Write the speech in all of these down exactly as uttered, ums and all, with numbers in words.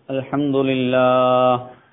الحمد لله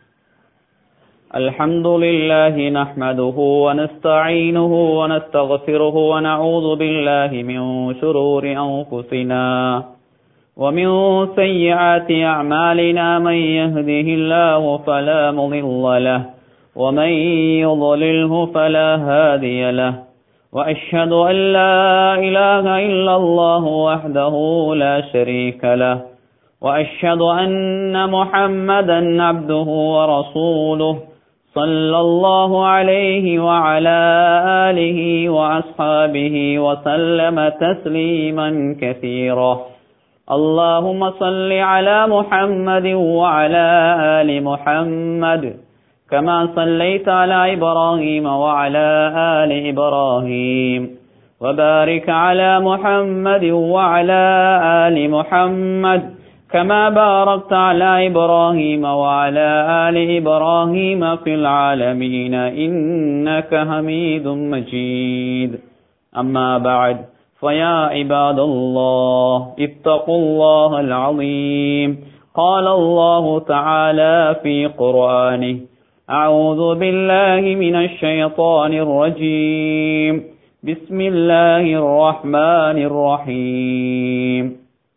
الحمد لله نحمده ونستعينه ونستغفره ونعوذ بالله من شرور أنفسنا ومن سيئات أعمالنا من يهده الله فلا مضل له ومن يضلله فلا هادي له وأشهد أن لا إله إلا الله وحده لا شريك له وأشهد أن محمدا عبده ورسوله صلى الله عليه وعلى آله وأصحابه وسلم تسليما كثيرا اللهم صل على محمد وعلى آل محمد كما صليت على إبراهيم وعلى آل إبراهيم وبارك على محمد وعلى آل محمد كما باركت على إبراهيم وعلى آل إبراهيم في العالمين إنك حميد مجيد أما بعد فيا عباد الله اتقوا الله العظيم قال الله تعالى في قرآنه أعوذ بالله من الشيطان الرجيم بسم الله الرحمن الرحيم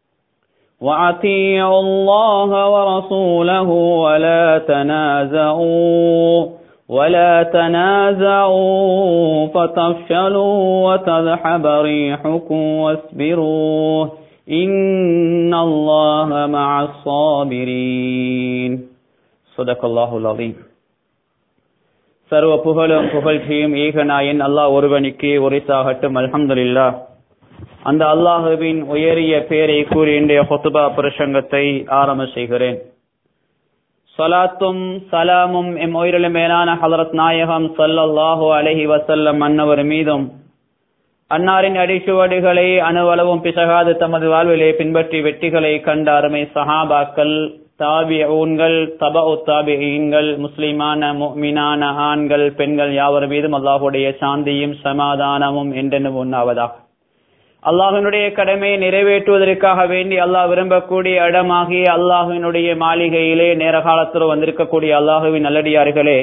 وأطيعوا الله ورسوله ولا تنازعوا ولا تنازعوا فتفشلوا وتذهب ريحكم واصبروا إن الله مع الصابرين صدق الله العظيم. சர்வ புகழும் புகழ்ச்சியும் ஏகநாயன் அல்லாஹ் ஒருவனுக்கே உரித்தாகட்டும். அல்ஹம்துலில்லாஹ். அந்த அல்லாஹுவின் உயரிய பேரை கூறி இன்றைய ஹுத்பா பிரசங்கத்தை ஆரம்ப செய்கிறேன். ஸலாத்தும் சலாமும் எம் உயிரிலும் மேலான ஹஜ்ரத் நாயகம் ஸல்லல்லாஹு அலைஹி வஸல்லம் அன்னவர் மீதும், அன்னாரின் அடிச்சுவடுகளை அணுவளவும் பிசகாது தமது வாழ்விலே பின்பற்றி வெற்றிகளை கண்ட அருமை சஹாபாக்கள், தாபிஊன்கள், தபஉ தாபிஈன்கள், முஸ்லிமான முஃமினான ஆண்கள் பெண்கள் யாவர் மீதும் அல்லாஹ்வுடைய சாந்தியும் சமாதானமும் என்றென்றும் உண்டாவதாக. அல்லாஹ்வினுடைய கடமையை நிறைவேற்றுவதற்காக வேண்டி அல்லாஹ் விரும்பக்கூடிய இடமாகிய அல்லாஹ்வினுடைய மாளிகையிலே நேர காலத்தில் வந்திருக்கக்கூடிய அல்லாஹுவின் நல்லடியார்களே,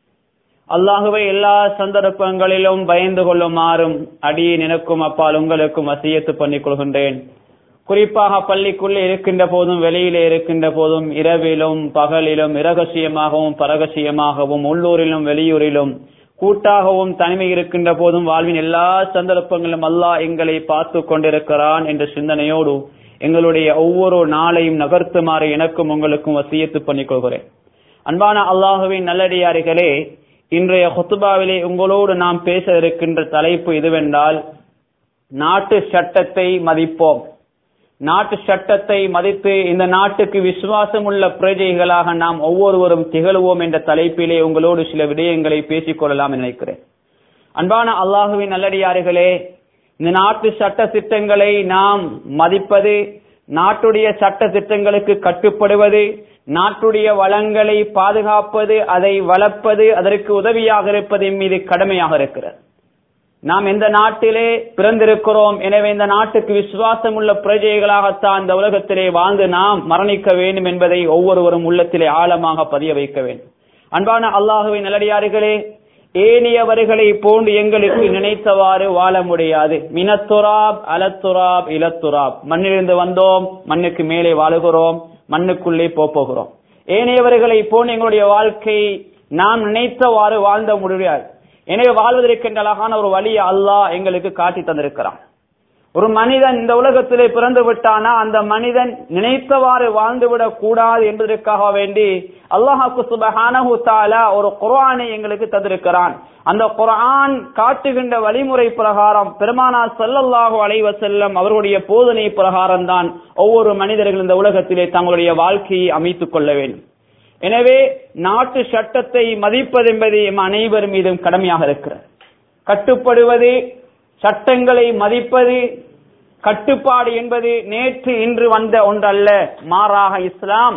அல்லாஹுவை எல்லா சந்தர்ப்பங்களிலும் பயந்து கொள்ளுமாறும் அடியே நினைக்கும் அப்பால் உங்களுக்கும் வசியத்து பண்ணிக் கொள்கின்றேன். குறிப்பாக பள்ளிக்குள்ளே இருக்கின்ற போதும் வெளியிலே இருக்கின்ற போதும் இரவிலும் பகலிலும் இரகசியமாகவும் பரகசியமாகவும் உள்ளூரிலும் வெளியூரிலும் கூட்டாகவும் தனிமை இருக்கின்ற போதும் வாழ்வின் எல்லா சந்தர்ப்பங்களிலும் அல்லாஹ் எங்களை பார்த்து கொண்டிருக்கிறான் என்ற சிந்தனையோடு எங்களுடைய ஒவ்வொரு நாளையும் நகர்த்துமாறு எனக்கும் உங்களுக்கும் வசியத்து பண்ணிக் கொள்கிறேன். அன்பான அல்லாஹுவின் நல்லடியார்களே, இன்றைய ஹுத்பாவிலே உங்களோடு நாம் பேச இருக்கின்ற தலைப்பு இதுவென்றால், நாட்டு சட்டத்தை மதிப்போம். நாட்டு சட்டத்தை மதித்து இந்த நாட்டுக்கு விசுவாசம் உள்ள பிரஜைகளாக நாம் ஒவ்வொருவரும் திகழ்வோம் என்ற தலைப்பிலே உங்களோடு சில விடயங்களை பேசிக் கொள்ளலாம் நினைக்கிறேன். அன்பான அல்லாஹுவின் நல்லடியார்களே, இந்த நாட்டு சட்ட திட்டங்களை நாம் மதிப்பது, நாட்டுடைய சட்ட திட்டங்களுக்கு கட்டுப்படுவது, நாட்டுடைய வளங்களை பாதுகாப்பது, அதை வளர்ப்பது, அதற்கு உதவியாக இருப்பது மீது கடமையாக இருக்கிறது. நாம் எந்த நாட்டிலே பிறந்திருக்கிறோம், எனவே இந்த நாட்டுக்கு விசுவாசம் உள்ள பிரஜைகளாகத்தான் இந்த உலகத்திலே வாழ்ந்து நாம் மரணிக்க வேண்டும் என்பதை ஒவ்வொருவரும் உள்ளத்திலே ஆழமாக பதிய வைக்க வேண்டும். அன்பான அல்லாஹுவின் நல்லடியார்களே, ஏனியவர்களை போன்று எங்களுக்கு நினைத்தவாறு வாழ முடியாது. மினத்துராப் அலத்துராப் இலத்துராப், மண்ணிலிருந்து வந்தோம், மண்ணுக்கு மேலே வாழுகிறோம், மண்ணுக்குள்ளே போகிறோம். ஏனையவர்களை போன்று எங்களுடைய வாழ்க்கை நாம் நினைத்தவாறு வாழ்ந்த முடியாது. எனவே வாழ்வதற்கென்ற அழகான ஒரு வழியை அல்லாஹ் எங்களுக்கு காட்டி தந்திருக்கிறான். ஒரு மனிதன் இந்த உலகத்திலே பிறந்து விட்டானா அந்த மனிதன் நினைத்தவாறு வாழ்ந்துவிடக் கூடாது என்பதற்காக வேண்டி அல்லாஹ் சுப்ஹானஹு தஆலா ஒரு குர்ஆனை எங்களுக்கு தந்திருக்கிறான். அந்த குர்ஆன் காட்டுகின்ற வழிமுறை பிரகாரம் பெருமானார் ஸல்லல்லாஹு அலைஹி வஸல்லம் அவர்களுடைய போதனை பிரகாரம் தான் ஒவ்வொரு மனிதர்கள் இந்த உலகத்திலே தங்களுடைய வாழ்க்கையை அமைத்துக் கொள்ள வேண்டும். எனவே நாட்டு சட்டத்தை மதிப்பது என்பது எம் அனைவர் மீதும் கடமையாக இருக்கிறது. கட்டுப்படுவது, சட்டங்களை மதிப்பது, கட்டுப்பாடு என்பது நேற்று இன்று வந்த ஒன்றல்ல. மாறாக இஸ்லாம்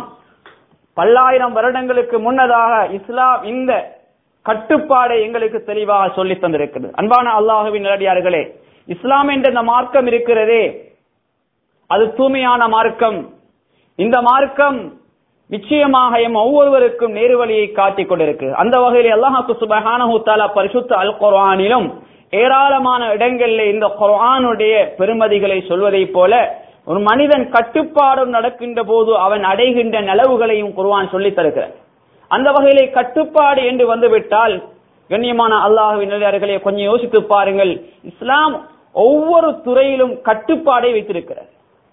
பல்லாயிரம் வருடங்களுக்கு முன்னதாக இஸ்லாம் இந்த கட்டுப்பாடை எங்களுக்கு தெளிவாக சொல்லி தந்திருக்கிறது. அன்பான அல்லாஹுவின் நல்லடியார்களே, இஸ்லாம் என்ற இந்த மார்க்கம் இருக்கிறதே அது தூய்மையான மார்க்கம். இந்த மார்க்கம் நிச்சயமாக எம் ஒவ்வொருவருக்கும் நேர்வழியை காட்டிக் கொண்டிருக்கு. அந்த வகையில் அல்லாஹ் சுப்ஹானஹு வ தஆலா பரிசுத்த அல் குர்ஆனிலும் ஏராளமான இடங்களில் இந்த குர்ஆனுடைய பெருமதிகளை சொல்வதை போல ஒரு மனிதன் கட்டுப்பாடு நடக்கின்ற போது அவன் அடைகின்ற நலவுகளையும் குர்ஆன் சொல்லித் தருகிறார். அந்த வகையிலே கட்டுப்பாடு என்று வந்துவிட்டால் கண்ணியமான அல்லாஹ்வின் நல்லடியார்களே, கொஞ்சம் யோசித்து பாருங்கள். இஸ்லாம் ஒவ்வொரு துறையிலும் கட்டுப்பாடை வைத்திருக்கிறார்.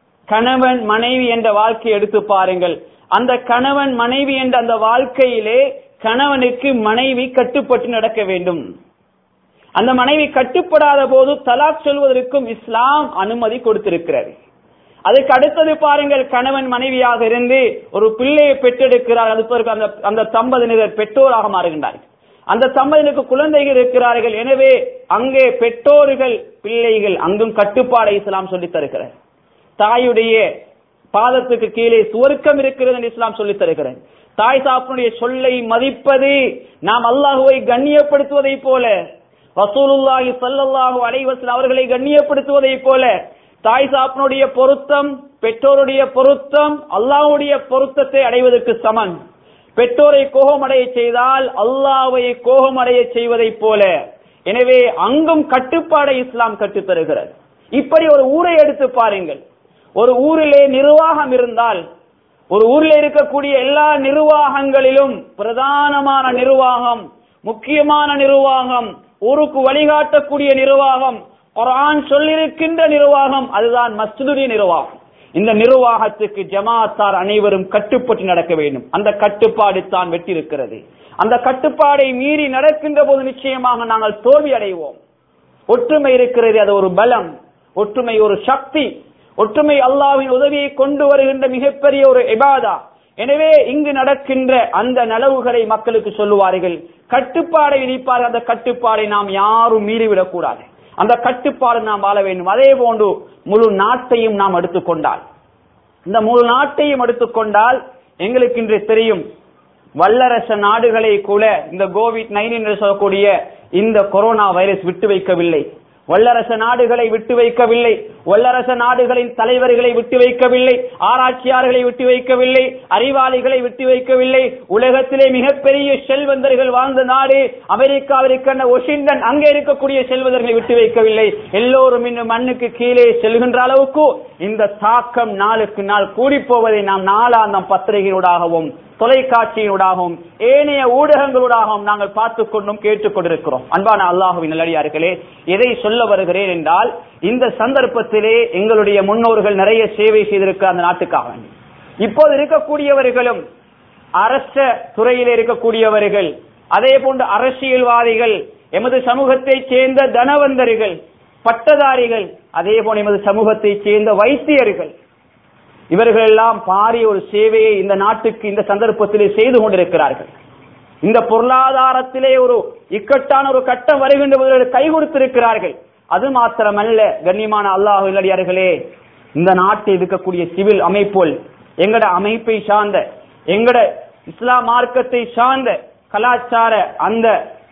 கணவன் மனைவி என்ற வாழ்க்கையை எடுத்து பாருங்கள். அந்த கணவன் மனைவி என்ற அந்த வாழ்க்கையிலே கணவனுக்கு மனைவி கட்டுப்பட்டு நடக்க வேண்டும். அந்த மனைவி கட்டுப்படாத போது தலாக் சொல்வதற்கும் இஸ்லாம் அனுமதி கொடுத்திருக்கிறது. அதுக்கு அடுத்தது பாருங்கள், கணவன் மனைவியாக இருந்து ஒரு பிள்ளையை பெற்றெடுக்கிறார். அது அந்த அந்த தம்பதியினர் பெற்றோராக மாறுகின்றார்கள். அந்த தம்பதியினருக்கு குழந்தைகள் இருக்கிறார்கள். எனவே அங்கே பெற்றோர்கள் பிள்ளைகள் அங்கும் கட்டுப்பாடை இஸ்லாம் சொல்லித் தருகிறார். தாயுடைய பாதத்துக்கு கீழே சுவர்க்கம் இருக்கிறது என்று இஸ்லாம் சொல்லித் தருகிறார். தாய் சாப்பினுடைய சொல்லை மதிப்பது நாம் அல்லாஹுவை கண்ணியப்படுத்துவதை போல, ரசூலுல்லாஹி ஸல்லல்லாஹு அலைஹி வஸல்லம் அவர்களை கண்ணியப்படுத்துவதை போல, தாய் சாப்பினுடைய பொருத்தம் பெற்றோருடைய பொருத்தம் அல்லாஹ்வுடைய பொருத்தத்தை அடைவதற்கு சமன். பெற்றோரை கோபமடைய செய்தால் அல்லாஹ்வை கோபமடைய செய்வதை போல. எனவே அங்கும் கட்டுப்பாடை இஸ்லாம் கற்றுத் தருகிறது. இப்படி ஒரு ஊரை எடுத்து பாருங்கள். ஒரு ஊரிலே நிர்வாகம் இருந்தால், ஒரு ஊரில் இருக்கக்கூடிய எல்லா நிர்வாகங்களிலும் பிரதானமான நிர்வாகம், முக்கியமான நிர்வாகம், ஊருக்கு வழிகாட்டக்கூடிய நிர்வாகம், குர்ஆன் சொல்லியிருக்கின்ற நிர்வாகம், அதுதான் மஸ்ஜிதுடைய நிர்வாகம். இந்த நிர்வாகத்துக்கு ஜமாத்தார் அனைவரும் கட்டுப்பட்டு நடக்க வேண்டும். அந்த கட்டுப்பாடு தான் வெற்றி இருக்கிறது. அந்த கட்டுப்பாடை மீறி நடக்கின்ற போது நிச்சயமாக நாங்கள் தோல்வி அடைவோம். ஒற்றுமை இருக்கிறது, அது ஒரு பலம். ஒற்றுமை ஒரு சக்தி. ஒற்றுமை அல்லாஹ்வின் உதவியை கொண்டு வருகின்ற மிகப்பெரிய ஒரு இபாதா. எனவே இங்கு நடக்கின்ற அந்த நலவுகளை மக்களுக்கு சொல்லுவார்கள், கட்டுப்பாடை விதிப்பார்கள். அந்த கட்டுப்பாடை நாம் யாரும் மீறிவிடக் கூடாது. அந்த கட்டுப்பாடு நாம் வாழ வேண்டும். அதே போன்று முழு நாட்டையும் நாம் எடுத்துக்கொண்டால், இந்த முழு நாட்டையும் எடுத்துக்கொண்டால் எங்களுக்கு இன்று தெரியும், வல்லரசு நாடுகளை கூட இந்த கோவிட் நைன்டீன் என்று சொல்லக்கூடிய இந்த கொரோனா வைரஸ் விட்டு வைக்கவில்லை. வல்லரசு நாடுகளை விட்டு வைக்கவில்லை. வல்லரசு நாடுகளின் தலைவர்களை விட்டு வைக்கவில்லை. ஆராய்ச்சியாளர்களை விட்டு வைக்கவில்லை. அறிவாளிகளை விட்டு வைக்கவில்லை. உலகத்திலே மிகப்பெரிய செல்வந்தர்கள் வாழ்ந்த நாடு அமெரிக்காவிற்கான வாஷிங்டன், அங்கே இருக்கக்கூடிய செல்வந்தர்களை விட்டு வைக்கவில்லை. எல்லோரும் இன்னும் மண்ணுக்கு கீழே செல்கின்ற அளவுக்கு இந்த தாக்கம் நாளுக்கு நாள் கூடி போவதை நாம் நாளாந்தம் பத்திரிகையூடாகவும் தொலைக்காட்சியினூடாகவும் ஏனைய ஊடகங்களூடாகவும் நாங்கள் பார்த்துக் கொண்டும் கேட்டுக் கொண்டிருக்கிறோம். அன்பான அல்லாஹுவின் நல்லடியார்களே, எதை சொல்ல வருகிறேன் என்றால், இந்த சந்தர்ப்பத்திலே எங்களுடைய முன்னோர்கள் நிறைய சேவை செய்திருக்க அந்த நாட்டுக்காக. இப்போது இருக்கக்கூடியவர்களும் அரச துறையில் இருக்கக்கூடியவர்கள், அதே போன்று அரசியல்வாதிகள், எமது சமூகத்தை சேர்ந்த தனவந்தர்கள், பட்டதாரிகள், அதே போன்று எமது சமூகத்தை சேர்ந்த வைத்தியர்கள், இவர்கள் எல்லாம் பாரிய ஒரு சேவையை இந்த நாட்டுக்கு இந்த சந்தர்ப்பத்திலே செய்து கொண்டிருக்கிறார்கள். இந்த பொருளாதாரத்திலே ஒரு இக்கட்டான ஒரு கட்டம் வருகின்ற போது கை கொடுத்திருக்கிறார்கள். அது மாத்திரமல்ல, கண்ணியமான அல்லாஹ் நல்லடியார்களே, இந்த நாட்டில் இருக்கக்கூடிய சிவில் அமைப்புகள், எங்கட அமைப்பை சார்ந்த, எங்கட இஸ்லாம் மார்க்கத்தை சார்ந்த கலாச்சார அந்த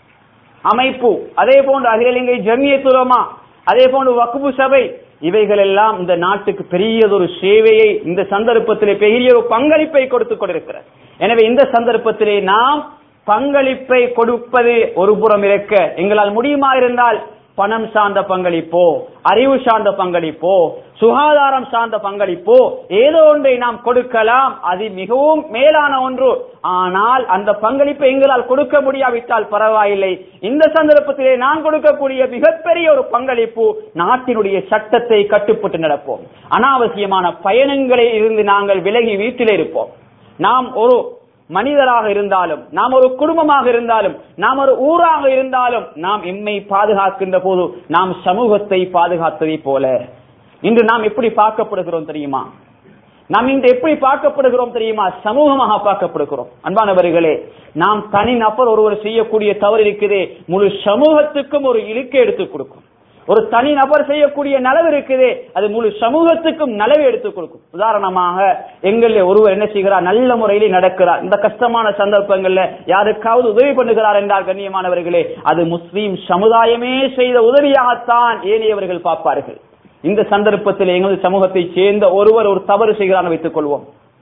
அமைப்பு, அதே போன்று அகில இலங்கை ஜமியத் உலமா, அதே போன்று வக்ஃபு சபை, இவைகள் எல்லாம் இந்த நாட்டுக்கு பெரியதொரு சேவையை இந்த சந்தர்ப்பத்திலே பெரிய ஒரு பங்களிப்பை கொடுத்துக் கொண்டிருக்கிறது. எனவே இந்த சந்தர்ப்பத்திலே நாம் பங்களிப்பை கொடுப்பது ஒரு புறம் இருக்க, எங்களால் முடியுமா இருந்தால் பணம் சார்ந்த பங்களிப்போ, அறிவு சார்ந்த பங்களிப்போ, சுகாதாரம் சார்ந்த பங்களிப்போ, ஏதோ ஒன்றை நாம் கொடுக்கலாம். அது மிகவும் மேலான ஒன்று. ஆனால் அந்த பங்களிப்பை எங்களால் கொடுக்க முடியாவிட்டால் பரவாயில்லை. இந்த சந்தர்ப்பத்திலே நான் கொடுக்கக்கூடிய மிகப்பெரிய ஒரு பங்களிப்பு, நாட்டினுடைய சட்டத்தை கட்டுப்பட்டு நடப்போம். அனாவசியமான பயணங்களில் இருந்து நாங்கள் விலகி வீட்டிலே இருப்போம். நாம் ஒரு மனிதராக இருந்தாலும், நாம் ஒரு குடும்பமாக இருந்தாலும், நாம் ஒரு ஊராக இருந்தாலும், நாம் எம்மை பாதுகாக்கின்ற போது நாம் சமூகத்தை பாதுகாத்ததை போல இன்று நாம் எப்படி பார்க்கப்படுகிறோம் தெரியுமா? நாம் இன்று எப்படி பார்க்கப்படுகிறோம் தெரியுமா? சமூகமாக பார்க்கப்படுகிறோம். அன்பானவர்களே, நாம் தனி நபர் ஒருவர் செய்யக்கூடிய தவறு இருக்குதே, முழு சமூகத்துக்கும் ஒரு இழுக்கை எடுத்துக் கொடுக்கும். ஒரு தனி நபர் செய்யக்கூடிய நலவு இருக்குதே, அது முழு சமூகத்துக்கும் நலவை எடுத்துக் கொடுக்கும். உதாரணமாக, எங்கள ஒருவர் என்ன செய்கிறார், நல்ல முறையிலே நடக்கிறார், இந்த கஷ்டமான சந்தர்ப்பங்கள்ல யாருக்காவது உதவி பண்ணுகிறார் என்றால், கண்ணியமானவர்களே, அது முஸ்லீம் சமுதாயமே செய்த உதவியாகத்தான் ஏனையவர்கள் பார்ப்பார்கள். இந்த சந்தர்ப்பத்தில் எங்களது சமூகத்தை சேர்ந்த ஒருவர் ஒரு தவறு செய்கிறார் வைத்துக் கொள்வோம்.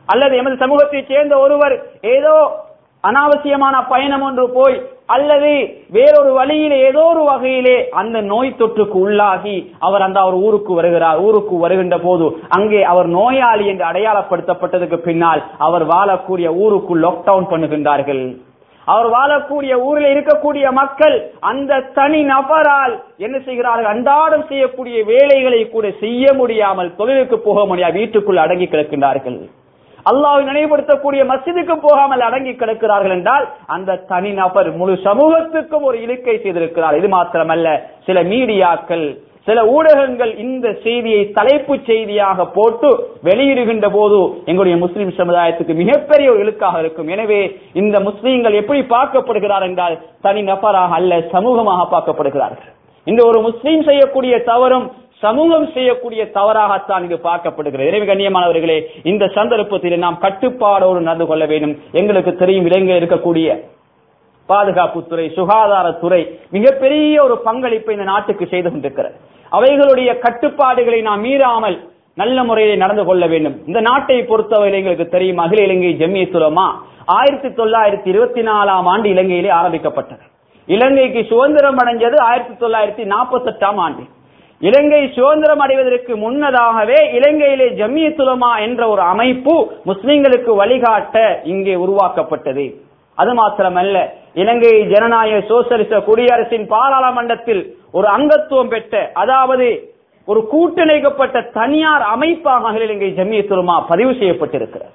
அல்லது எமது சமூகத்தைச் சேர்ந்த ஒருவர் ஏதோ அனாவசியமான பயணம் ஒன்று போய் அல்லது வேறொரு வழியிலே ஏதோ ஒரு வகையிலே அந்த நோய் தொற்றுக்கு உள்ளாகி அவர் அந்த அவர் ஊருக்கு வருகிறார். ஊருக்கு வருகின்ற போது அங்கே அவர் நோயாளி என்று அடையாளப்படுத்தப்பட்டதுக்கு பின்னால் அவர் வாழக்கூடிய ஊருக்கு லாக்டவுன் பண்ணுகின்றார்கள். அவர் வாழக்கூடிய ஊரில் இருக்கக்கூடிய மக்கள் அந்த தனி நபரால் என்ன செய்கிறார்கள், அன்றாடம் செய்யக்கூடிய வேலைகளை கூட செய்ய முடியாமல், தொழிலுக்கு போக முடியாது, வீட்டுக்குள் அடங்கி கிடக்கின்றார்கள். அல்லாஹ்வை நினைவுபடுத்தக்கூடிய மஸ்ஜிதுக்கு போகாமல் அடங்கி கிடக்கிறார்கள் என்றால் அந்த தனி நபர் முழு சமூகத்துக்கும் ஒரு இழுக்கை செய்திருக்கிறார். இது மாத்திரமல்ல, சில மீடியாக்கள், சில ஊடகங்கள் இந்த செய்தியை தலைப்பு செய்தியாக போட்டு வெளியிடுகின்ற போது எங்களுடைய முஸ்லிம் சமுதாயத்துக்கு மிகப்பெரிய ஒரு இழுக்காக இருக்கும். எனவே இந்த முஸ்லீம்கள் எப்படி பார்க்கப்படுகிறார் என்றால் தனி நபராக அல்ல, சமூகமாக பார்க்கப்படுகிறார்கள். இந்த ஒரு முஸ்லீம் செய்யக்கூடிய தவறும் சமூகம் செய்யக்கூடிய தவறாகத்தான் இங்கு பார்க்கப்படுகிறது. எனவே கண்ணியமானவர்களே, இந்த சந்தர்ப்பத்தில் நாம் கட்டுப்பாடோடு நடந்து கொள்ள வேண்டும். எங்களுக்கு தெரியும், இலங்கையில் இருக்கக்கூடிய பாதுகாப்புத்துறை, சுகாதாரத்துறை மிகப்பெரிய ஒரு பங்களிப்பை இந்த நாட்டுக்கு செய்து கொண்டிருக்கிறது. அவைகளுடைய கட்டுப்பாடுகளை நாம் மீறாமல் நல்ல முறையில் நடந்து கொள்ள வேண்டும். இந்த நாட்டை பொறுத்தவரை எங்களுக்கு தெரியும், அகில இலங்கை ஜம்மியத்துல் உலமா ஆயிரத்தி தொள்ளாயிரத்தி இருபத்தி நாலாம் ஆண்டு இலங்கையிலே ஆரம்பிக்கப்பட்டது. இலங்கைக்கு சுதந்திரம் அடைஞ்சது ஆயிரத்தி தொள்ளாயிரத்தி நாற்பத்தி எட்டாம் ஆண்டு. இலங்கை சுதந்திரம் அடைவதற்கு முன்னதாகவே இலங்கையிலே ஜம்மியத்துல் உலமா என்ற ஒரு அமைப்பு முஸ்லிம்களுக்கு வழிகாட்ட இங்கே உருவாக்கப்பட்டது. அது மாத்திரமல்ல, இலங்கை ஜனநாயக சோசலிச குடியரசின் பாராளுமன்றத்தில் ஒரு அங்கத்துவம் பெற்ற, அதாவது ஒரு கூட்டிணைக்கப்பட்ட தனியார் அமைப்பாக இலங்கை ஜம்மியத்துல் உலமா பதிவு செய்யப்பட்டிருக்கிறது.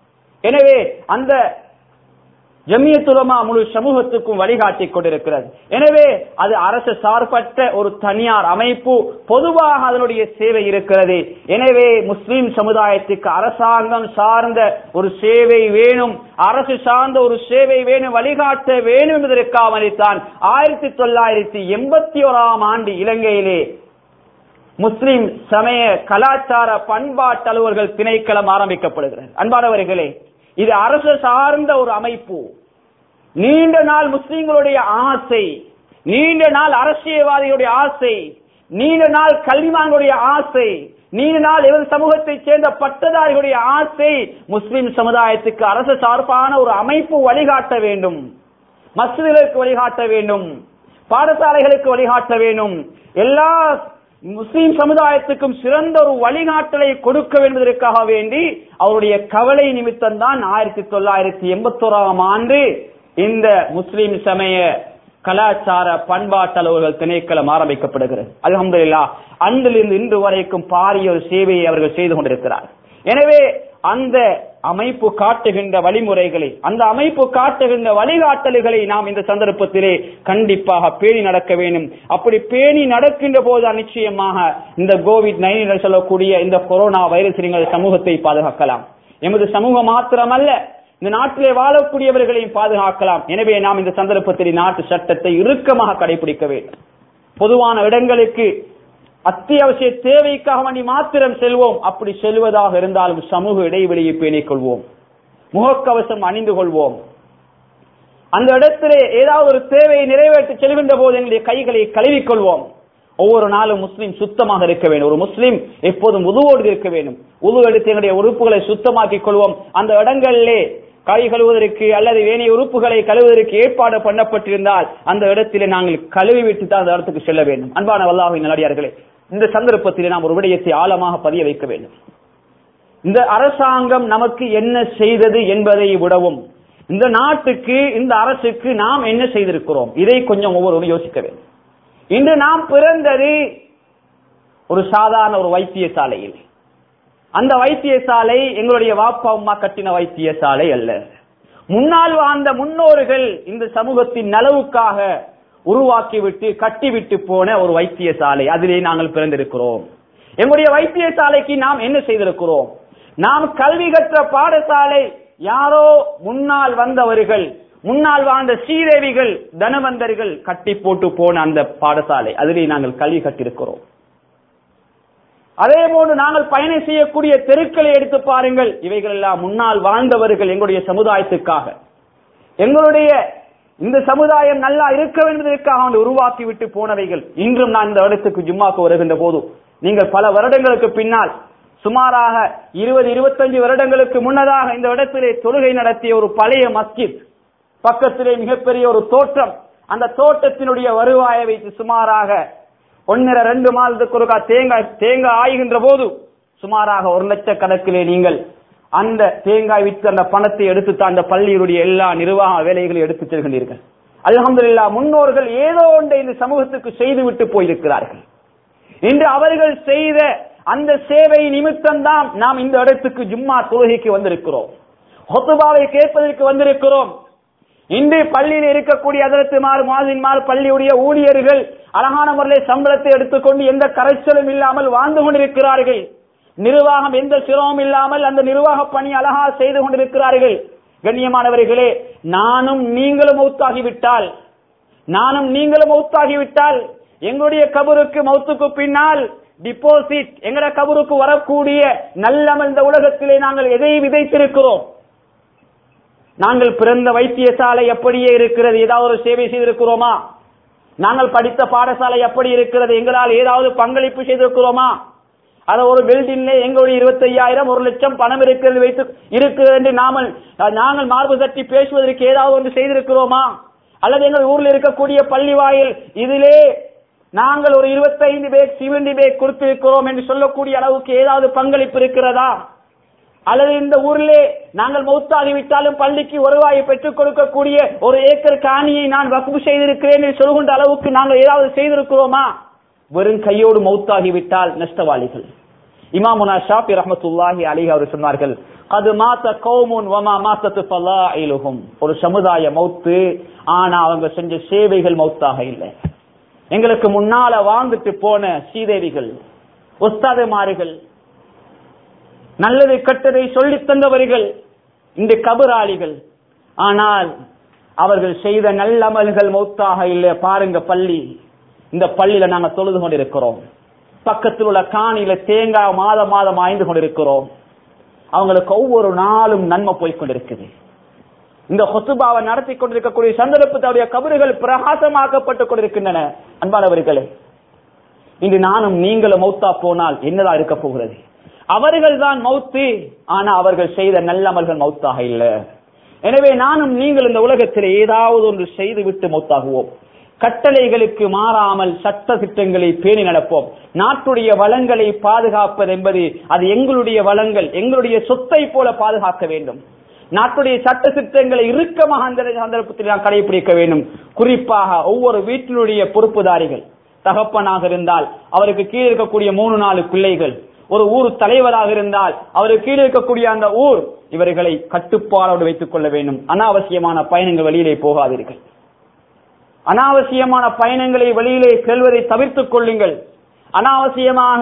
எனவே அந்த ஜம்மியத்துல் உலமா முழு சமூகத்துக்கும் வழிகாட்டி கொண்டிருக்கிறது. எனவே அது அரசு சார்பற்ற ஒரு தனியார் அமைப்பு, பொதுவாக அதனுடைய சேவை இருக்கிறது. எனவே முஸ்லிம் சமுதாயத்துக்கு அரசாங்கம் சார்ந்த ஒரு சேவை வேணும், அரசு சார்ந்த ஒரு சேவை வேணும், வழிகாட்ட வேணும் என்பதற்காகத்தான் ஆயிரத்தி தொள்ளாயிரத்தி எண்பத்தி ஓராம் ஆண்டு இலங்கையிலே முஸ்லிம் சமய கலாச்சார பண்பாட்டு அலுவலர்கள் திணைக்களம் ஆரம்பிக்கப்படுகிறது. அன்பானவர்களே, இது அரசு சார்ந்த ஒரு அமைப்பு. நீண்ட நாள் முஸ்லிம்களுடைய ஆசை, நீண்ட நாள் அரசியல்வாதிகளுடைய ஆசை, நீண்ட நாள் கல்விமான்களுடைய ஆசை, நீண்ட நாள் எவர் சமூகத்தை சேர்ந்த பட்டதாரிகளுடைய ஆசை, முஸ்லிம் சமுதாயத்துக்கு அரசு சார்பான ஒரு அமைப்பு வழிகாட்ட வேண்டும், மஸ்ஜிதுகளுக்கு வழிகாட்ட வேண்டும், பாடசாலைகளுக்கு வழிகாட்ட வேண்டும், எல்லா முஸ்லிம் சமுதாயத்துக்கும் சிறந்த ஒரு வழிகாட்டலை கொடுக்க வேண்டுவதற்காக வேண்டி அவருடைய கவலை நிமித்தம் தான் ஆயிரத்தி தொள்ளாயிரத்தி எண்பத்தி ஓராம் ஆண்டு இந்த முஸ்லிம் சமய கலாச்சார பண்பாட்டு அலுவலர்கள் திணைக்களம் ஆரம்பிக்கப்படுகிறது. அல்ஹம்துலில்லாஹ், அன்றிலிருந்து இன்று வரைக்கும் பாரிய ஒரு சேவையை அவர்கள் செய்து கொண்டிருக்கிறார். எனவே அந்த அமைப்பு காட்டுகின்ற வழிமுறைகளை, அந்த அமைப்பு காட்டுகின்ற வழிகாட்டல்களை நாம் இந்த சந்தர்ப்பத்திலே கண்டிப்பாக பேணி நடக்க வேண்டும். அப்படி பேணி நடக்கின்ற போது நிச்சயமாக இந்த கோவிட் நைன்டீன் சொல்லக்கூடிய இந்த கொரோனா வைரஸ் நீங்கள் சமூகத்தை பாதுகாக்கலாம். எமது சமூகம் மாத்திரமல்ல, இந்த நாட்டிலே வாழக்கூடியவர்களையும் பாதுகாக்கலாம். எனவே நாம் இந்த சந்தர்ப்பத்தில் நாட்டு சட்டத்தை இறுக்கமாக கடைபிடிக்க வேண்டும். பொதுவான இடங்களுக்கு அத்தியாவசிய தேவைக்காக வேண்டி மாத்திரம் செல்வோம். அப்படி செல்வதாக இருந்தாலும் சமூக இடைவெளியை பேணிக் கொள்வோம், முகக்கவசம் அணிந்து கொள்வோம். அந்த இடத்திலே ஏதாவது ஒரு தேவையை நிறைவேற்றி செல்கின்ற போது எங்களுடைய கைகளை கழுவிக்கொள்வோம். ஒவ்வொரு நாளும் முஸ்லிம் சுத்தமாக இருக்க வேண்டும். ஒரு முஸ்லிம் எப்போதும் உதுவோடு இருக்க வேண்டும். உது எடுத்து எங்களுடைய உறுப்புகளை சுத்தமாக்கிக் கொள்வோம். அந்த இடங்களிலே கை கழுவுவதற்கு அல்லது வேணிய உறுப்புகளை கழுவுவதற்கு ஏற்பாடு பண்ணப்பட்டிருந்தால் அந்த இடத்திலே நாங்கள் கழுவி விட்டு தான் அந்த இடத்துக்கு செல்ல வேண்டும். அன்பான அல்லாஹ்வின் நல்லடியார்களே, இந்த சந்தர்ப்பத்திலே நாம் ஒரு விடயத்தை ஆழமாக பதிய வைக்க வேண்டும். இந்த அரசாங்கம் நமக்கு என்ன செய்தது என்பதை விடவும் இந்த நாட்டுக்கு, இந்த அரசுக்கு நாம் என்ன செய்திருக்கிறோம், இதை கொஞ்சம் ஒவ்வொருவரும் யோசிக்க வேண்டும். இன்று நாம் பிறந்தது ஒரு சாதாரண ஒரு வைத்தியசாலையில். அந்த வைத்தியசாலை எங்களுடைய வாப்பா அம்மா கட்டின வைத்தியசாலை அல்ல. முன்னால் வாழ்ந்த முன்னோர்கள் இந்த சமூகத்தின் நலவுக்காக உருவாக்கிவிட்டு கட்டிவிட்டு போன ஒரு வைத்தியசாலை. அதிலே நாங்கள் பிறந்திருக்கிறோம். எங்களுடைய வைத்தியசாலைக்கு நாம் என்ன செய்திருக்கிறோம்? நாம் கல்வி கற்ற பாடசாலை யாரோ முன்னால் வந்தவர்கள், முன்னால் வாழ்ந்த சீதேவிகள், தனவந்தர்கள் கட்டி போட்டு போன அந்த பாடசாலை, அதிலே நாங்கள் கல்வி கற்றிருக்கிறோம். அதே போன்று நாங்கள் பயணம் செய்யக்கூடிய தெருக்களை எடுத்து பாருங்கள். இவைகள் எல்லாம் முன்னால் வாழ்ந்தவர்கள் எங்களுடைய சமுதாயத்துக்காக, எங்களுடைய இந்த சமுதாயம் நல்லா இருக்க வேண்டியதற்காக உருவாக்கி விட்டு போனவைகள். இன்றும் நான் இந்த இடத்துக்கு ஜும்மாக்கு வருகின்ற போது நீங்கள் பல வருடங்களுக்கு பின்னால் சுமாராக இருபது இருபத்தஞ்சு வருடங்களுக்கு முன்னதாக இந்த இடத்திலே தொழுகை நடத்திய ஒரு பழைய மஸ்ஜித், பக்கத்திலே மிகப்பெரிய ஒரு தோட்டம். அந்த தோட்டத்தினுடைய வருவாயை வைத்து சுமாராக ஒன்னரை ரெண்டு மாதத்துக்கு ஒருக்கா தேங்காய் தேங்காய் ஆய்கின்ற போது சுமாராக ஒரு லட்சக்கணக்கிலே நீங்கள் அந்த தேங்காய் விற்று அந்த பணத்தை எடுத்து அந்த பள்ளியுடைய எல்லா நிர்வாக வேலைகளையும் எடுத்து செல்கின்றீர்கள். அல்ஹம்துலில்லாஹ், முன்னோர்கள் ஏதோ ஒன்றை இந்த சமூகத்துக்கு செய்துவிட்டு போயிருக்கிறார்கள். இன்று அவர்கள் செய்த அந்த சேவை நிமித்தம் தான் நாம் இந்த இடத்துக்கு ஜும்மா தொழுகைக்கு வந்திருக்கிறோம், ஹுத்பாவை கேட்பதற்கு வந்திருக்கிறோம். இன்று பள்ளியில் இருக்கக்கூடிய ஹஜ்ரத்துமார், முஅஸ்ஸின்மார், பள்ளியுடைய ஊழியர்கள் அழகான முறையில் சம்பளத்தை எடுத்துக்கொண்டு எந்த கரைச்சலும் இல்லாமல் வாழ்ந்து கொண்டிருக்கிறார்கள். நிர்வாகம் எந்த சிரமம் இல்லாமல் அந்த நிர்வாக பணி அழகா செய்து கொண்டிருக்கிறார்கள். கண்ணியமானவர்களே, நானும் நீங்களும் மௌத்தாகிவிட்டால் நானும் நீங்களும் மௌத்தாகிவிட்டால் எங்களுடைய கபருக்கு மௌத்துக்கு பின்னால் டிபாசிட், எங்கட கபருக்கு வரக்கூடிய நல்லமல் இந்த உலகத்திலே நாங்கள் எதை விதைத்திருக்கிறோம்? நாங்கள் பிறந்த வைத்தியசாலை அப்படியே இருக்கிறது, ஏதாவது ஒரு சேவை செய்திருக்கிறோமா? நாங்கள் படித்த பாடசாலை எப்படி இருக்கிறது, எங்களால் ஏதாவது பங்களிப்பு செய்திருக்கிறோமா? அத ஒரு பில்டிங்ல எங்களுடைய இருபத்தி ஐயாயிரம் ஒரு லட்சம் பணம் இருக்கிறது வைத்து இருக்கிறது என்று நாமல் நாங்கள் மார்பு தட்டி பேசுவதற்கு ஏதாவது ஒன்று செய்திருக்கிறோமா? அல்லது எங்கள் ஊரில் இருக்கக்கூடிய பள்ளி வாயில் இதிலே நாங்கள் ஒரு இருபத்தைந்து பேக் சிவண்டி பேக் கொடுத்திருக்கிறோம் என்று சொல்லக்கூடிய அளவுக்கு ஏதாவது பங்களிப்பு இருக்கிறதா? அல்லது இந்த ஊரிலே நாங்கள் மௌத்தாகிவிட்டாலும் பள்ளிக்கு வருவாயை பெற்றுக் கொடுக்கக்கூடிய ஒரு ஏக்கர் காணியை நான் வக்ஃப் செய்திருக்கிறேன் என்று சொல்கின்ற அளவுக்கு நாங்கள் ஏதாவது செய்திருக்கிறோமா? வெறும் கையோடு மௌத்தாகிவிட்டால் நஷ்டவாளிகள். இமாமுனா ஷாஃபி ரஹ்மத்துல்லாஹி அலைஹி அவர் சொன்னார்கள், அது மாத்த கௌமுன் வமா மாத்தத்து ஃபலாயிலுஹும், ஒரு சமுதாய மௌத்து, ஆனா அவங்க செஞ்ச சேவைகள் மௌத்தாக இல்லை. எங்களுக்கு முன்னால வாழ்ந்துட்டு போன சீதேவிகள், உஸ்தாதுமார்கள், நல்லது கெட்டதை சொல்லித் தந்தவர்கள் இந்த கபராளிகள், ஆனால் அவர்கள் செய்த நல்ல அமல்கள் மௌத்தாக இல்லை. பாருங்க, பள்ளி, இந்த பள்ளியில நாங்க தொழுது கொண்டிருக்கிறோம், பக்கத்தில் உள்ள காணியில தேங்காய் மாதம் மாதம் ஆய்ந்து கொண்டிருக்கிறோம். அவங்களுக்கு ஒவ்வொரு நாளும் நன்மை போய் கொண்டிருக்குது. இந்த ஹுத்பாவை நடத்தி கொண்டிருக்கக்கூடிய சந்தர்ப்பத்துடைய கபறுகள் பிரகாசமாக்கப்பட்டுக் கொண்டிருக்கின்றன. அன்பானவர்களே, இன்று நானும் நீங்களும் மௌத்தா போனால் என்னதான் இருக்க போகிறது? அவர்கள் தான் மௌத்து, ஆனா அவர்கள் செய்த நல்லமல்கள் மௌத்தாக இல்லை. எனவே நானும் நீங்கள் இந்த உலகத்தில் ஏதாவது ஒன்று செய்து விட்டு மௌத்தாகுவோம். கட்டளைகளுக்கு மாறாமல் சட்ட திட்டங்களை பேணி நடப்போம். நாட்டுடைய வளங்களை பாதுகாப்பது என்பது அது எங்களுடைய வளங்கள், எங்களுடைய சொத்தை போல பாதுகாக்க வேண்டும். நாட்டுடைய சட்ட திட்டங்களை இறுக்கமாக அந்த சந்தர்ப்பத்தில் நாம் கடைபிடிக்க வேண்டும். குறிப்பாக ஒவ்வொரு வீட்டினுடைய பொறுப்புதாரிகள், தகப்பனாக இருந்தால் அவருக்கு கீழே இருக்கக்கூடிய மூணு நாலு பிள்ளைகள், ஒரு ஊர் தலைவராக இருந்தால் அவருக்கு கீழே இருக்கக்கூடிய அந்த ஊர், இவர்களை கட்டுப்பாடோடு வைத்துக் கொள்ள வேண்டும். அனாவசியமான பயணங்கள் வெளியிலே போகாதீர்கள். அனாவசியமான பயணங்களை வெளியிலே செல்வதை தவிர்த்துக் கொள்ளுங்கள். அனாவசியமாக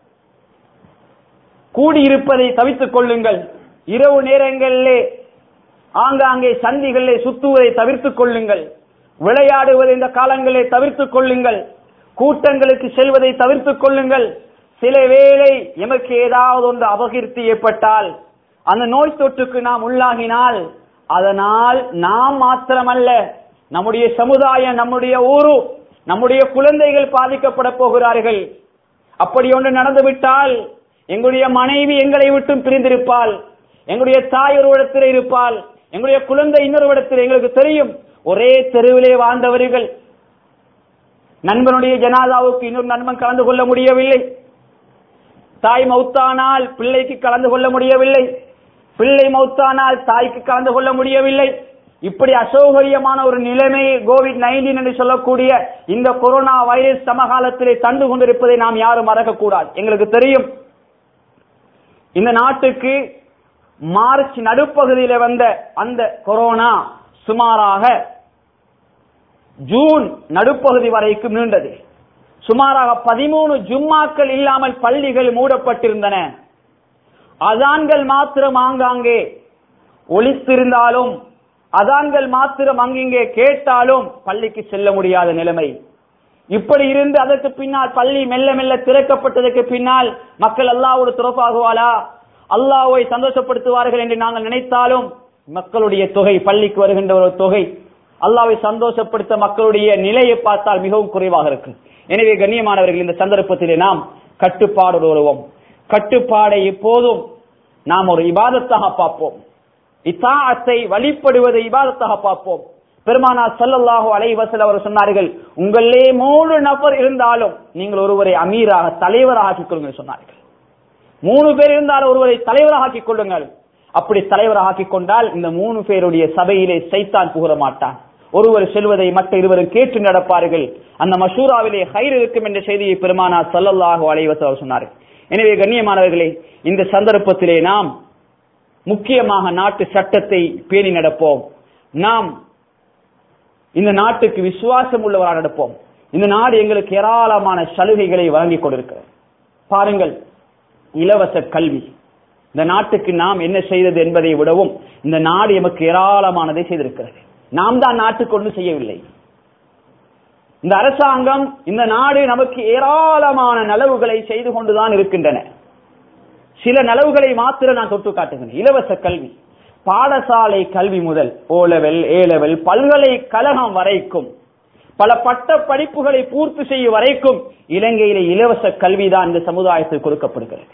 கூடியிருப்பதை தவிர்த்துக் கொள்ளுங்கள். இரவு நேரங்களிலே ஆங்காங்கே சந்திகளிலே சுத்துவதை தவிர்த்துக் கொள்ளுங்கள். விளையாடுவதை இந்த காலங்களிலே தவிர்த்துக் கொள்ளுங்கள். கூட்டங்களுக்கு செல்வதை தவிர்த்துக் கொள்ளுங்கள். சில வேளை எமக்கு ஏதாவது ஒன்று அபகீர்த்தி ஏற்பட்டால், அந்த நோய் தொற்றுக்கு நாம் உள்ளாகினால், அதனால் நாம் மாத்திரமல்ல, நம்முடைய சமுதாயம், நம்முடைய ஊரு, நம்முடைய குழந்தைகள் பாதிக்கப்பட போகிறார்கள். அப்படி ஒன்று நடந்துவிட்டால் எங்களுடைய மனைவி எங்களை விட்டும் பிரிந்திருப்பாள், எங்களுடைய தாய் ஒரு இடத்தில் இருப்பாள், எங்களுடைய குழந்தை இன்னொரு இடத்தில். எங்களுக்கு தெரியும், ஒரே தெருவிலே வாழ்ந்தவர்கள், நண்பனுடைய ஜனாதாவுக்கு இன்னொரு நண்பன் கலந்து கொள்ள முடியவில்லை. தாய் மௌத்தானால் பிள்ளைக்கு கலந்து கொள்ள முடியவில்லை, பிள்ளை மௌத்தானால் தாய்க்கு கலந்து கொள்ள முடியவில்லை. இப்படி அசௌகரியமான ஒரு நிலைமை கோவிட் நைன்டீன் என்று சொல்லக்கூடிய இந்த கொரோனா வைரஸ் சமகாலத்திலே தந்து கொண்டிருப்பதை நாம் யாரும் மறக்கக்கூடாது. எங்களுக்கு தெரியும், இந்த நாட்டுக்கு மார்ச் நடுப்பகுதியில வந்த அந்த கொரோனா சுமாராக ஜூன் நடுப்பகுதி வரைக்கும் நீண்டது. சுமாராக பதிமூணு ஜும்மாக்கள் இல்லாமல் பள்ளிகள் மூடப்பட்டிருந்தன. அதான்கள் மாத்திரம் ஆங்காங்கே ஒலித்திருந்தாலும், அதான்கள் மாத்திரம் அங்கிங்கே கேட்டாலும் பள்ளிக்கு செல்ல முடியாத நிலைமை. இப்படி இருந்து அதற்கு பின்னால் பள்ளி மெல்ல மெல்ல திறக்கப்பட்டதற்கு பின்னால் மக்கள் அல்லாஹ்வோடு துறப்பாகுவாளா, அல்லாஹ்வை சந்தோஷப்படுத்துவார்கள் என்று நாங்கள் நினைத்தாலும், மக்களுடைய தொகை, பள்ளிக்கு வருகின்ற ஒரு தொகை, அல்லாஹ்வை சந்தோஷப்படுத்த மக்களுடைய நிலையை பார்த்தால் மிகவும் குறைவாக இருக்கு. எனவே கண்ணியமானவர்கள், இந்த சந்தர்ப்பத்திலே நாம் கட்டுப்பாடு வருவோம். கட்டுப்பாடை எப்போதும் நாம் ஒரு இபாதத்தாக பார்ப்போம். இத்தாஅத்தை வழிபடுவதை இபாதத்தாக பார்ப்போம். பெருமானார் ஸல்லல்லாஹு அலைஹி வஸல்லம் அவர் சொன்னார்கள், உங்களே மூணு நபர் இருந்தாலும் நீங்கள் ஒருவரை அமீராக தலைவராக ஆக்கிக் கொள்ளுங்கள் சொன்னார்கள். மூணு பேர் இருந்தாலும் ஒருவரை தலைவராக ஆக்கிக் கொள்ளுங்கள். அப்படி தலைவராக ஆக்கிக் கொண்டால் இந்த மூணு பேருடைய சபையிலே சைத்தான் புகழ மாட்டான். ஒருவர் செல்வதை மற்ற இருவரும் கேட்டு நடப்பார்கள். அந்த மஷூராவிலே ஹைர் இருக்கும் என்ற செய்தியை பெருமானார் ஸல்லல்லாஹு அலைஹி வஸல்லம் சொன்னார்கள். எனவே கண்ணியமானவர்களே, இந்த சந்தர்ப்பத்திலே நாம் முக்கியமாக நாட்டு சட்டத்தை பேணி நடப்போம். நாம் இந்த நாட்டுக்கு விசுவாசம் உள்ளவராக நடப்போம். இந்த நாடு எங்களுக்கு ஏராளமான சலுகைகளை வழங்கிக் கொண்டிருக்கிறது. பாருங்கள், இலவச கல்வி. இந்த நாட்டுக்கு நாம் என்ன செய்தது என்பதை விடவும் இந்த நாடு எமக்கு ஏராளமானதை செய்திருக்கிறது. நாம் தான் நாட்டுக்கு ஒன்று செய்யவில்லை. இந்த அரசாங்கம், இந்த நாடு நமக்கு ஏராளமான நலவுகளை செய்து கொண்டுதான் இருக்கின்றன. சில நலவுகளை மாத்திரம் நான் தொட்டு காட்டுகிறேன். இலவச கல்வி, பாடசாலை கல்வி முதல் ஓ லெவல், ஏ லெவல், பல்கலைக்கழகம் வரைக்கும் பல பட்ட படிப்புகளை பூர்த்தி செய்யும் வரைக்கும் இலங்கையிலே இலவச கல்விதான் இந்த சமுதாயத்தில் கொடுக்கப்படுகிறது.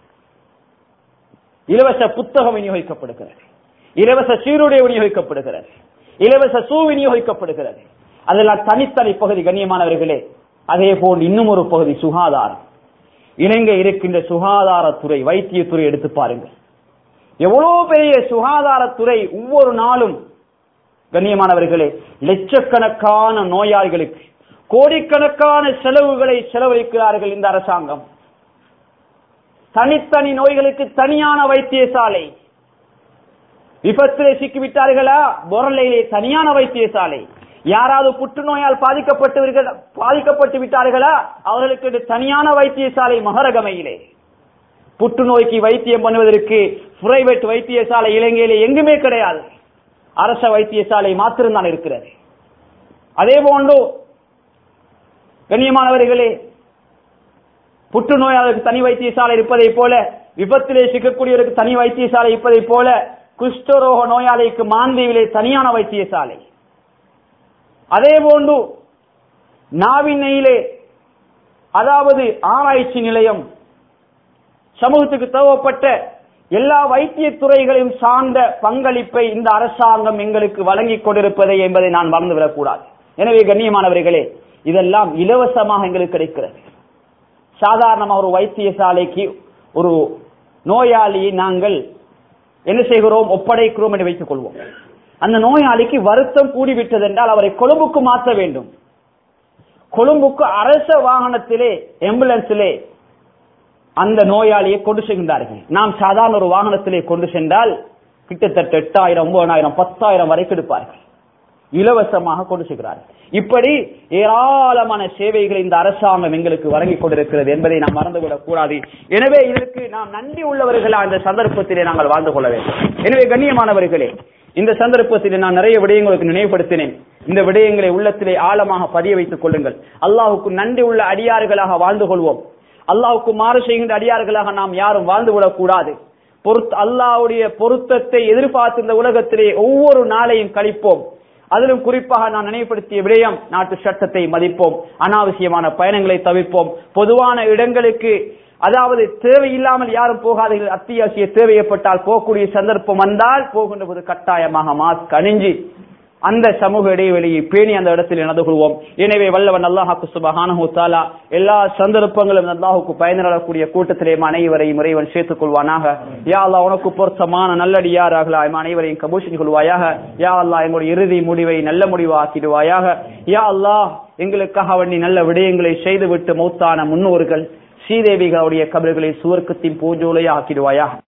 இலவச புத்தகம் விநியோகிக்கப்படுகிறது, இலவச சீருடை விநியோகிக்கப்படுகிறது, இலவச சூ விநியோகிக்கப்படுகிறது. அதெல்லாம் தனித்தனி பகுதி கண்ணியமானவர்களே. அதே போல் இன்னும் ஒரு பகுதி சுகாதாரம். இலங்கை இருக்கின்ற சுகாதாரத்துறை, வைத்தியத்துறை எடுத்து பாருங்கள். எவ்வளவு பெரிய சுகாதாரத்துறை. ஒவ்வொரு நாளும் கண்ணியமானவர்களே லட்சக்கணக்கான நோயாளிகளுக்கு கோடிக்கணக்கான செலவுகளை செலவழிக்கிறார்கள் இந்த அரசாங்கம். தனித்தனி நோய்களுக்கு தனியான வைத்தியசாலை. விபத்திலே சிக்கிவிட்டார்களா, பொருளையிலே தனியான வைத்தியசாலை. யாராவது புற்றுநோயால் பாதிக்கப்பட்டவர்கள் பாதிக்கப்பட்டு விட்டார்களா, அவர்களுக்கு தனியான வைத்தியசாலை மகரகமையிலே. புற்றுநோய்க்கு வைத்தியம் பண்ணுவதற்கு பிரைவேட் வைத்தியசாலை இலங்கையிலே எங்குமே கிடையாது. அரச வைத்தியசாலை மாத்திரம்தான் இருக்கிறது. அதே போன்று கண்ணியமானவர்களே, புற்றுநோயாளருக்கு தனி வைத்தியசாலை இருப்பதை போல, விபத்திலே சிக்கக்கூடியவருக்கு தனி வைத்தியசாலை இருப்பதை போல, குஷ்டரோக நோயாளிக்கு மாந்தீவிலே தனியான வைத்தியசாலை. அதே போன்று நாவினையிலே அதாவது ஆராய்ச்சி நிலையம், சமூகத்துக்கு தேவைப்பட்ட எல்லா வைத்திய துறைகளையும் சார்ந்த பங்களிப்பை இந்த அரசாங்கம் எங்களுக்கு வழங்கிக் கொண்டிருப்பதை என்பதை நான் மறந்துவிடக்கூடாது. எனவே கண்ணியமானவர்களே, இதெல்லாம் இலவசமாக எங்களுக்கு கிடைக்கிறது. சாதாரணமாக ஒரு வைத்தியசாலைக்கு ஒரு நோயாளியை நாங்கள் என்ன செய்கிறோம், ஒப்படைக்கிறோம் என்று வைத்துக் கொள்வோம். அந்த நோயாளிக்கு வருத்தம் கூடிவிட்டது என்றால் அவரை கொழும்புக்கு மாற்ற வேண்டும். கொழும்புக்கு அரச வாகனத்திலே, ஆம்புலன்ஸிலே அந்த நோயாளியை கொண்டு சென்றார்கள். நாம் சாதாரண ஒரு வாகனத்திலே கொண்டு சென்றால் கிட்டத்தட்ட எட்டாயிரம், ஒன்பதாயிரம், பத்தாயிரம் வரைக்கும் எடுப்பார்கள். இலவசமாக கொண்டு செல்கிறார்கள். இப்படி ஏராளமான சேவைகளை இந்த அரசாங்கம் எங்களுக்கு வழங்கிக் கொண்டிருக்கிறது என்பதை நாம் மறந்துவிடக் கூடாது. எனவே இதற்கு நாம் நன்றி உள்ளவர்களா இந்த சந்தர்ப்பத்திலே நாங்கள் வாழ்ந்து கொள்ள வேண்டும். எனவே கண்ணியமானவர்களே, இந்த சந்தர்ப்பத்தில் நான் நிறைய விடயங்களுக்கு நினைவுபடுத்தினேன். இந்த விடயங்களை உள்ளத்திலே ஆழமாக பதிய வைத்துக் கொள்ளுங்கள். அல்லாஹுக்கு நன்றி உள்ள அடியார்களாக வாழ்ந்து கொள்வோம். அல்லாஹுக்கு மாறு செய்கின்ற அடியார்களாக நாம் யாரும் வாழ்ந்துவிடக் கூடாது. அல்லாஹ்வுடைய பொருத்தத்தை எதிர்பார்த்து இந்த உலகத்திலே ஒவ்வொரு நாளையும் கழிப்போம். அதிலும் குறிப்பாக நான் நினைவுபடுத்திய விடயம், நாட்டு சட்டத்தை மதிப்போம், அனாவசியமான பயணங்களை தவிர்ப்போம், பொதுவான இடங்களுக்கு அதாவது தேவையில்லாமல் யாரும் போகாதீர்கள். அத்தியாவசிய தேவை ஏற்பட்டால் போகக்கூடிய சந்தர்ப்பம் வந்தால் போகின்ற போது கட்டாயமாக மாஸ்க் அணிஞ்சு அந்த சமூக இடைவெளியை பேணி அந்த இடத்தில் நடந்து கொள்வோம். எனவே வல்லவன் அல்லாஹ்வுக்கு சுப்ஹானஹு வ தஆலா எல்லா சந்தர்ப்பங்களும் அல்லாஹ்வுக்கு பயனடக்கூடிய கூட்டத்திலே அனைவரையும் இறைவன் சேர்த்துக் கொள்வானாக. யா அல்லாஹ், உனக்கு பொருத்தமான நல்லடியாராக அனைவரையும் கபூல் செய்து கொள்வாயாக. யா அல்லாஹ், எங்களுடைய இறுதி முடிவை நல்ல முடிவாக்கிடுவாயாக. யா அல்லாஹ், எங்களுக்காக வேண்டி நல்ல விடயங்களை செய்துவிட்டு மௌத்தான முன்னோர்கள் ஸ்ரீதேவிகளுடைய கபர்களை சுவர்க்கத்தின் பூஜோலையா ஆக்கிடுவாயாக.